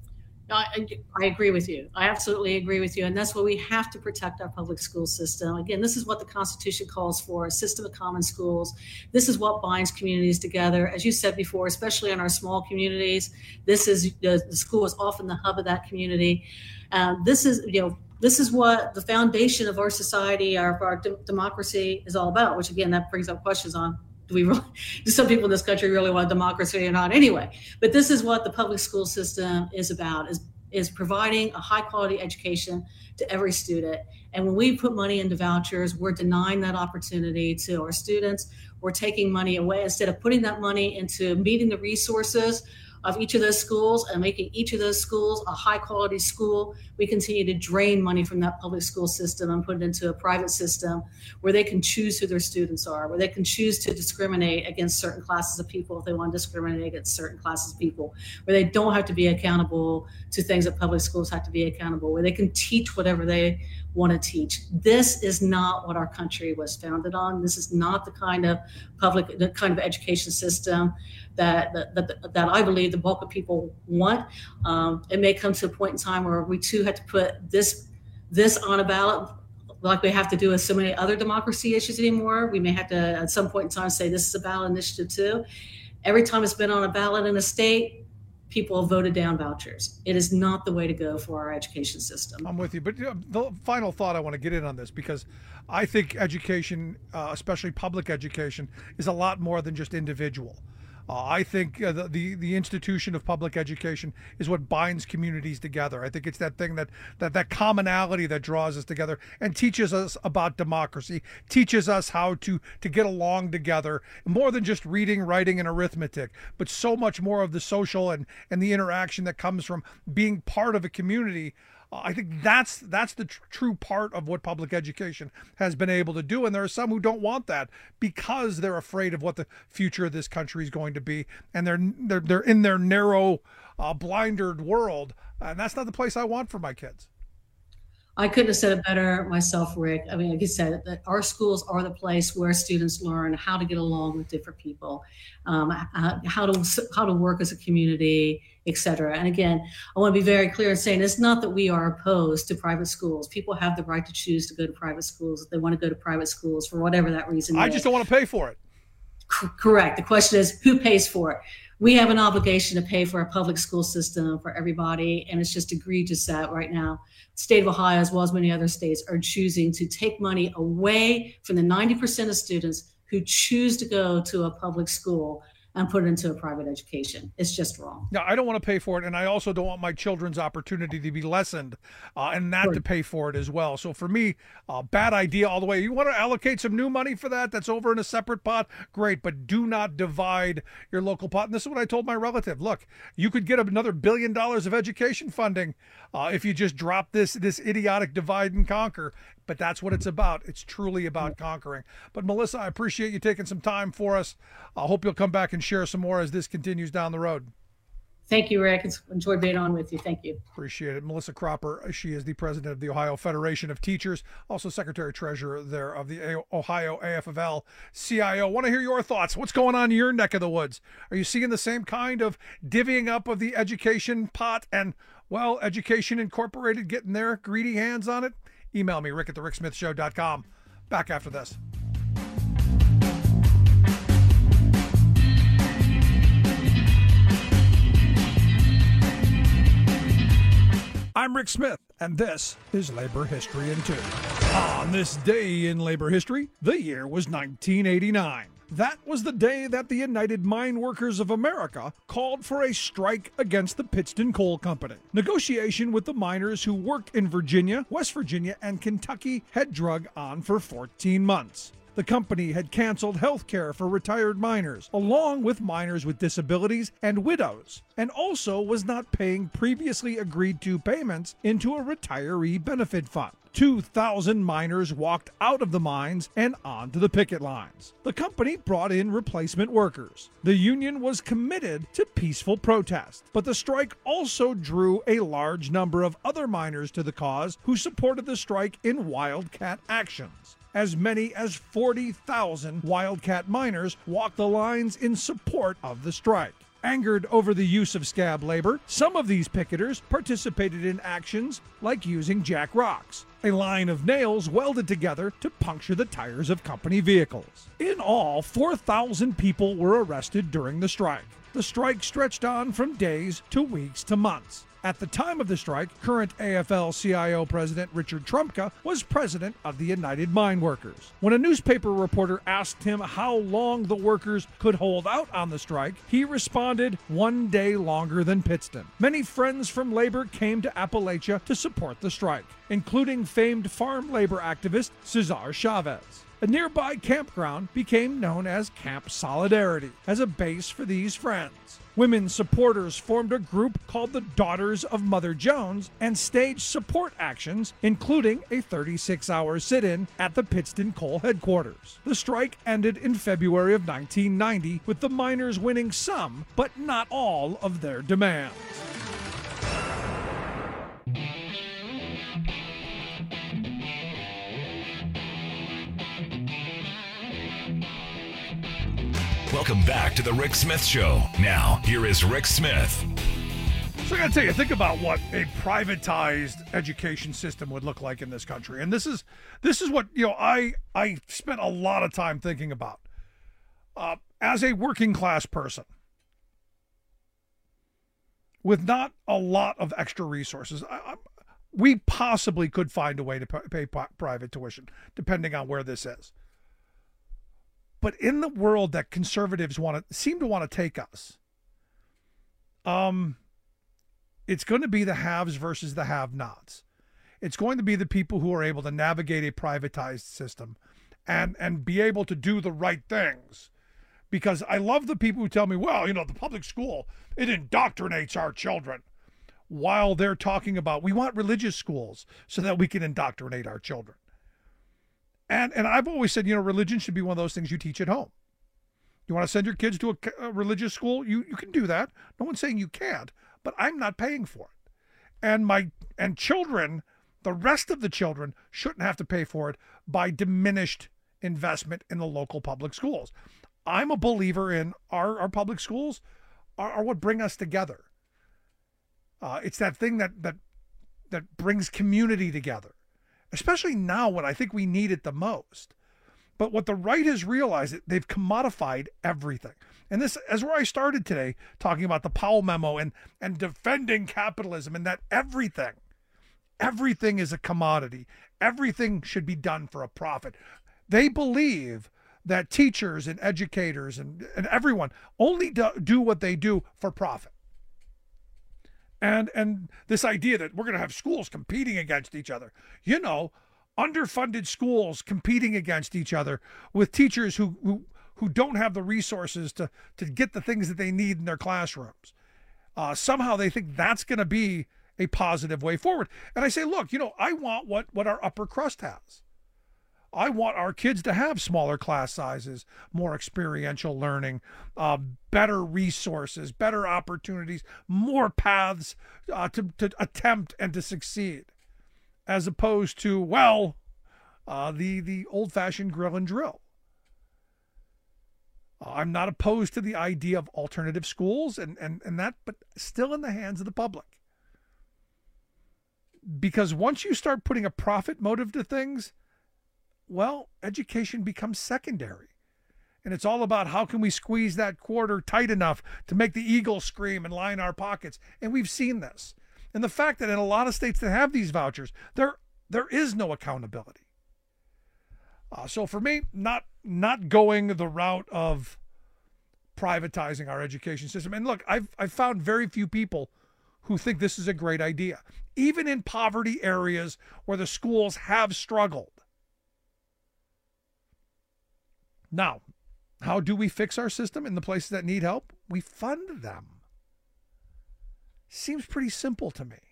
I, I agree with you. I absolutely agree with you. And that's why we have to protect our public school system. Again, this is what the Constitution calls for, a system of common schools. This is what binds communities together. As you said before, especially in our small communities, this is the, the school is often the hub of that community. Um, this is, you know, this is what the foundation of our society, our, our de- democracy is all about, which again, that brings up questions on do we really, do some people in this country really want democracy or not anyway? But this is what the public school system is about, is, is providing a high quality education to every student. And when we put money into vouchers, we're denying that opportunity to our students. We're taking money away instead of putting that money into meeting the resources of each of those schools and making each of those schools a high quality school. We continue to drain money from that public school system and put it into a private system where they can choose who their students are, where they can choose to discriminate against certain classes of people if they want to discriminate against certain classes of people, where they don't have to be accountable to things that public schools have to be accountable, where they can teach whatever they want to teach. This is not what our country was founded on. This is not the kind of public, the kind of education system that that, that, that I believe the bulk of people want. Um, it may come to a point in time where we too had to put this this on a ballot, like we have to do with so many other democracy issues anymore. We may have to at some point in time say this is a ballot initiative too. Every time it's been on a ballot in a state, people have voted down vouchers. It is not the way to go for our education system. I'm with you. But you know, the final thought I want to get in on this, because I think education, uh, especially public education, is a lot more than just individual. Uh, I think uh, the, the the institution of public education is what binds communities together. I think it's that thing that, that that commonality that draws us together and teaches us about democracy, teaches us how to to get along together, more than just reading, writing, and arithmetic, but so much more of the social and, and the interaction that comes from being part of a community. I think that's that's the tr- true part of what public education has been able to do. And there are some who don't want that because they're afraid of what the future of this country is going to be. And they're they're, they're in their narrow, uh, blindered world. And that's not the place I want for my kids. I couldn't have said it better myself, Rick. I mean, like you said, that our schools are the place where students learn how to get along with different people, um, how to how to work as a community, et cetera. And again, I want to be very clear in saying it's not that we are opposed to private schools. People have the right to choose to go to private schools if they want to go to private schools for whatever that reason I is. just don't want to pay for it. C- correct. The question is, who pays for it? We have an obligation to pay for a public school system for everybody, and it's just egregious that right now, the state of Ohio, as well as many other states, are choosing to take money away from the ninety percent of students who choose to go to a public school and put it into a private education. It's just wrong. No, I don't want to pay for it, and I also don't want my children's opportunity to be lessened uh, and not to pay for it as well. So for me, uh, bad idea all the way. You want to allocate some new money for that? That's over in a separate pot? Great, but do not divide your local pot. And this is what I told my relative. Look, you could get another billion dollars of education funding uh, if you just drop this, this idiotic divide and conquer. But that's what it's about. It's truly about conquering. But Melissa, I appreciate you taking some time for us. I hope you'll come back and share some more as this continues down the road. Thank you, Rick. It's enjoyed being on with you. Thank you. Appreciate it. Melissa Cropper, she is the president of the Ohio Federation of Teachers, also secretary treasurer there of the Ohio A F F L C I O. Want to hear your thoughts. What's going on in your neck of the woods? Are you seeing the same kind of divvying up of the education pot and, well, Education Incorporated getting their greedy hands on it? Email me, rick at the rick smith show dot com. Back after this. I'm Rick Smith, and this is Labor History in Two. On this day in labor history, the year was nineteen eighty-nine. That was the day that the United Mine Workers of America called for a strike against the Pittston Coal Company. Negotiation with the miners who worked in Virginia, West Virginia, and Kentucky had drug on for fourteen months. The company had canceled health care for retired miners, along with miners with disabilities and widows, and also was not paying previously agreed to payments into a retiree benefit fund. two thousand miners walked out of the mines and onto the picket lines. The company brought in replacement workers. The union was committed to peaceful protest, but the strike also drew a large number of other miners to the cause who supported the strike in wildcat actions. As many as forty thousand wildcat miners walked the lines in support of the strike. Angered over the use of scab labor, some of these picketers participated in actions like using jack rocks, a line of nails welded together to puncture the tires of company vehicles. In all, four thousand people were arrested during the strike. The strike stretched on from days to weeks to months. At the time of the strike, current A F L C I O President Richard Trumka was president of the United Mine Workers. When a newspaper reporter asked him how long the workers could hold out on the strike, he responded, one day longer than Pittston. Many friends from labor came to Appalachia to support the strike, including famed farm labor activist Cesar Chavez. A nearby campground became known as Camp Solidarity as a base for these friends. Women supporters formed a group called the Daughters of Mother Jones and staged support actions, including a thirty-six hour sit-in at the Pittston Coal headquarters. The strike ended in February of nineteen ninety, with the miners winning some, but not all, of their demands. Welcome back to the Rick Smith Show. Now, here is Rick Smith. So I got to tell you, think about what a privatized education system would look like in this country. And this is this is what, you know, I I spent a lot of time thinking about. Uh, as a working class person, with not a lot of extra resources, I, I, we possibly could find a way to pay private tuition, depending on where this is. But in the world that conservatives want to seem to want to take us, um, it's going to be the haves versus the have-nots. It's going to be the people who are able to navigate a privatized system and, and be able to do the right things. Because I love the people who tell me, well, you know, the public school, it indoctrinates our children. While they're talking about, we want religious schools so that we can indoctrinate our children. And and I've always said, you know, religion should be one of those things you teach at home. You want to send your kids to a, a religious school? You you can do that. No one's saying you can't, but I'm not paying for it. And my and children, the rest of the children, shouldn't have to pay for it by diminished investment in the local public schools. I'm a believer in our, our public schools are, are what bring us together. Uh, it's that thing that that that brings community together. Especially now when I think we need it the most. But what the right has realized, they've commodified everything. And this is where I started today, talking about the Powell memo and, and defending capitalism, and that everything, everything is a commodity. Everything should be done for a profit. They believe that teachers and educators and, and everyone only do, do what they do for profit. And and this idea that we're going to have schools competing against each other, you know, underfunded schools competing against each other with teachers who who, who don't have the resources to, to get the things that they need in their classrooms. Uh, somehow they think that's going to be a positive way forward. And I say, look, you know, I want what, what our upper crust has. I want our kids to have smaller class sizes, more experiential learning, uh, better resources, better opportunities, more paths uh, to, to attempt and to succeed, as opposed to, well, uh, the, the old-fashioned grill and drill. Uh, I'm not opposed to the idea of alternative schools and, and, and that, but still in the hands of the public. Because once you start putting a profit motive to things, well, education becomes secondary. And it's all about how can we squeeze that quarter tight enough to make the eagle scream and line our pockets. And we've seen this. And the fact that in a lot of states that have these vouchers, there there is no accountability. Uh, so for me, not not going the route of privatizing our education system. And look, I've I've found very few people who think this is a great idea, even in poverty areas where the schools have struggled. Now, how do we fix our system in the places that need help? We fund them. Seems pretty simple to me.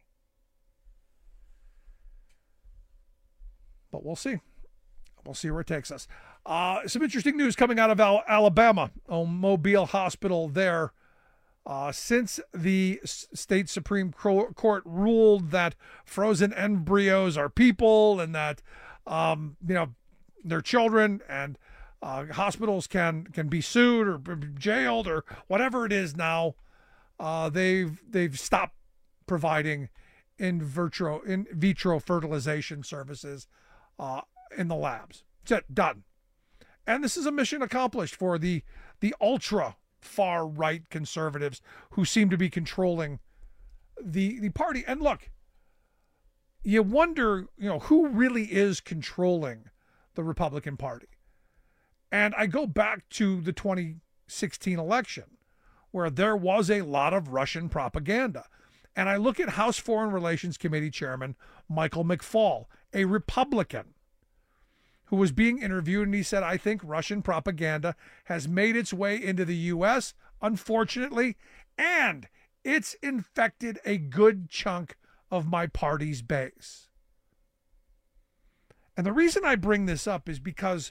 But we'll see. We'll see where it takes us. Uh, some interesting news coming out of Al- Alabama, oh, Mobile Hospital there. Uh, since the state Supreme Court ruled that frozen embryos are people and that, um, you know, they're children and Uh, hospitals can can be sued or jailed or whatever it is now. uh, they've they've stopped providing in vitro in vitro fertilization services uh, in the labs. That's it, done. And this is a mission accomplished for the the ultra far right conservatives who seem to be controlling the the party. And look, you wonder, you know, who really is controlling the Republican Party. And I go back to the twenty sixteen election, where there was a lot of Russian propaganda. And I look at House Foreign Relations Committee Chairman Michael McFaul, a Republican, who was being interviewed, and he said, I think Russian propaganda has made its way into the U S, unfortunately, and it's infected a good chunk of my party's base. And the reason I bring this up is because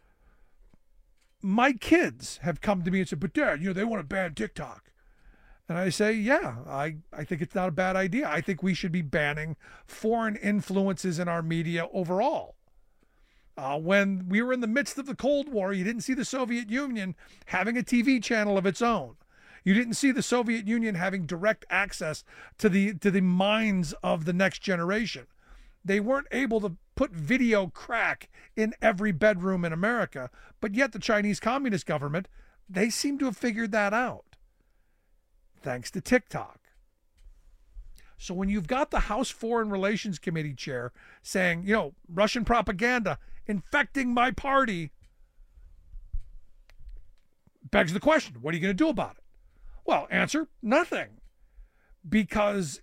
my kids have come to me and said, but Dad, you know, they want to ban TikTok. And I say, yeah, I, I think it's not a bad idea. I think we should be banning foreign influences in our media overall. Uh, when we were in the midst of the Cold War, you didn't see the Soviet Union having a T V channel of its own. You didn't see the Soviet Union having direct access to the to the minds of the next generation. They weren't able to put video crack in every bedroom in America, but yet the Chinese Communist government, they seem to have figured that out, thanks to TikTok. So when you've got the House Foreign Relations Committee chair saying, you know, Russian propaganda infecting my party, begs the question, what are you going to do about it? Well, answer, nothing. Because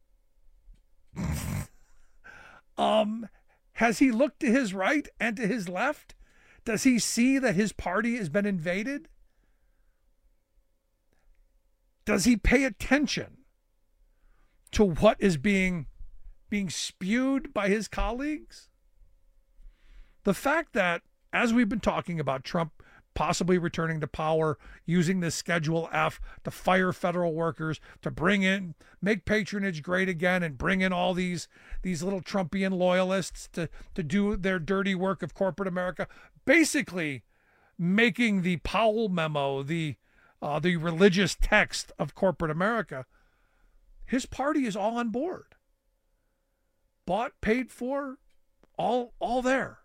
um, has he looked to his right and to his left? Does he see that his party has been invaded? Does he pay attention to what is being, being spewed by his colleagues? The fact that, as we've been talking about, Trump possibly returning to power, using this Schedule F to fire federal workers, to bring in, make patronage great again, and bring in all these, these little Trumpian loyalists to, to do their dirty work of corporate America, basically making the Powell memo the, uh, the religious text of corporate America. His party is all on board. Bought, paid for, all, all there.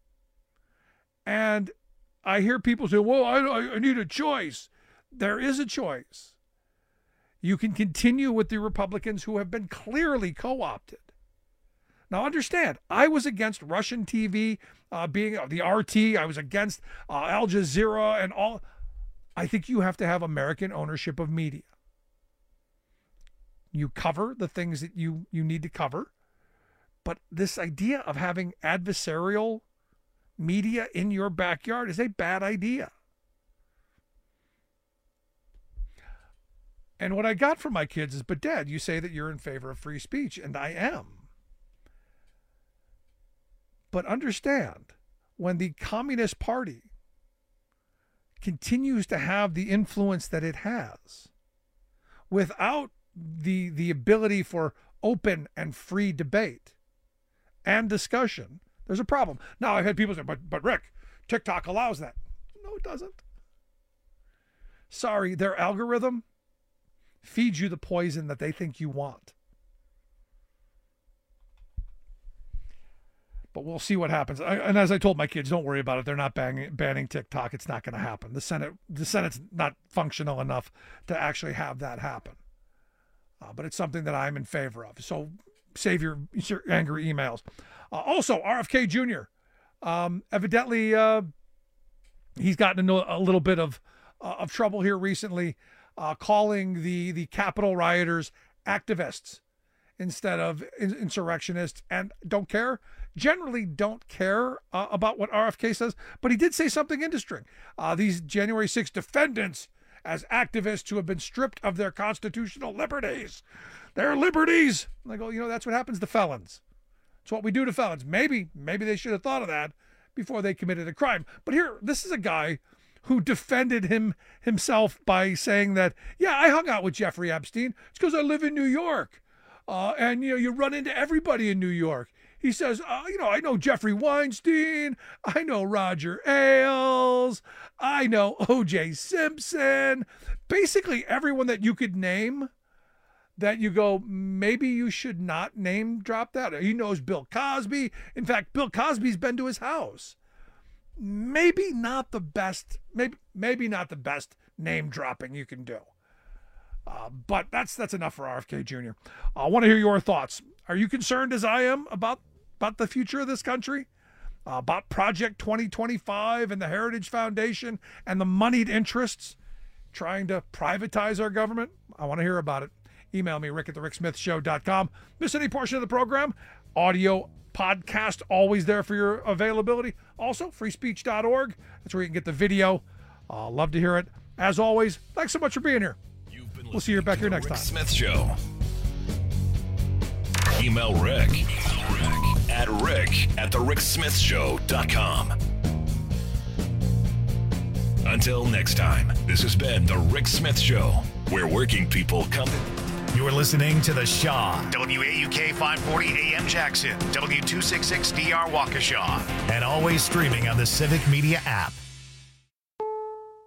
And I hear people say, well, I, I need a choice. There is a choice. You can continue with the Republicans who have been clearly co-opted. Now, understand, I was against Russian T V uh, being uh, the R T. I was against uh, Al Jazeera and all. I think you have to have American ownership of media. You cover the things that you, you need to cover. But this idea of having adversarial media in your backyard is a bad idea. And what I got from my kids is, but Dad, you say that you're in favor of free speech, and I am. But understand, when the Communist Party continues to have the influence that it has, without the, the ability for open and free debate and discussion, there's a problem. Now, I've had people say, but, but Rick, TikTok allows that. No, it doesn't. Sorry, their algorithm feeds you the poison that they think you want. But we'll see what happens. I, and as I told my kids, don't worry about it. They're not banning, banning TikTok. It's not going to happen. The Senate, the Senate's not functional enough to actually have that happen. Uh, but it's something that I'm in favor of. So save your, your angry emails. Uh, also, R F K Junior Um, evidently, uh, he's gotten into a little bit of uh, of trouble here recently, uh, calling the the Capitol rioters activists instead of in- insurrectionists, and don't care. Generally, don't care uh, about what R F K says, but he did say something interesting. Uh, these January sixth defendants as activists who have been stripped of their constitutional liberties, their liberties. And I go, you know, that's what happens to felons. It's what we do to felons. Maybe, maybe they should have thought of that before they committed a crime. But here, this is a guy who defended him himself by saying that, yeah, I hung out with Jeffrey Epstein. It's because I live in New York. Uh, and, you know, you run into everybody in New York. He says, uh, you know, I know Jeffrey Weinstein. I know Roger Ailes. I know O J Simpson. basically everyone that you could name that you go, maybe you should not name drop that. He knows Bill Cosby. In fact, Bill Cosby's been to his house. Maybe not the best, maybe maybe not the best name dropping you can do. Uh, but that's that's enough for R F K Junior I want to hear your thoughts. Are you concerned as I am about, about the future of this country? Uh, about Project twenty twenty-five and the Heritage Foundation and the moneyed interests trying to privatize our government? I want to hear about it. Email me, rick at the rick smith show dot com. Miss any portion of the program? Audio podcast, always there for your availability. Also, free speech dot org. That's where you can get the video. Uh, love to hear it. As always, thanks so much for being here. We'll see you back here next Rick time. Smith Show. Email Rick, Rick at rick at the rick smith show dot com. Until next time, this has been The Rick Smith Show, where working people come. You're listening to The Shaw, W A U K five forty A M Jackson, W two sixty-six D R Waukesha, and always streaming on the Civic Media app.